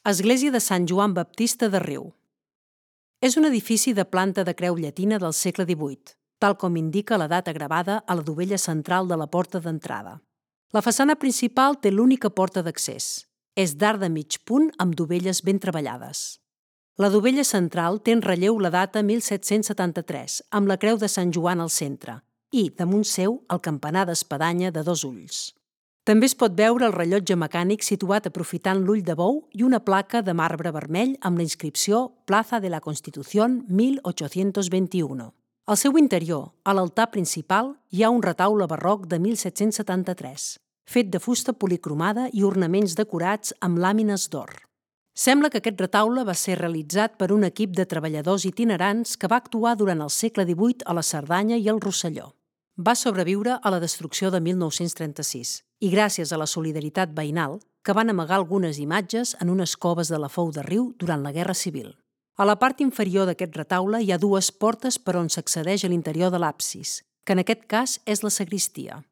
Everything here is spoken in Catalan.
Església de Sant Joan Baptista de Riu. És un edifici de planta de creu llatina del segle XVIII, tal com indica la data gravada a la dovella central de la porta d'entrada. La façana principal té l'única porta d'accés. És d'arc de mig punt amb dovelles ben treballades. La dovella central té en relleu la data 1773, amb la creu de Sant Joan al centre, i, damunt seu, el campanar d'espadanya de 2 ulls. També es pot veure el rellotge mecànic situat aprofitant l'ull de bou i una placa de marbre vermell amb la inscripció Plaza de la Constitución 1821. Al seu interior, a l'altar principal, hi ha un retaule barroc de 1773, fet de fusta policromada i ornaments decorats amb làmines d'or. Sembla que aquest retaule va ser realitzat per un equip de treballadors itinerants que va actuar durant el segle XVIII a la Cerdanya i el Rosselló. Va sobreviure a la destrucció de 1936 i gràcies a la solidaritat veïnal que van amagar algunes imatges en unes coves de la Fou de Riu durant la Guerra Civil. A la part inferior d'aquest retaule hi ha 2 portes per on s'accedeix a l'interior de l'absis, que en aquest cas és la sagristia.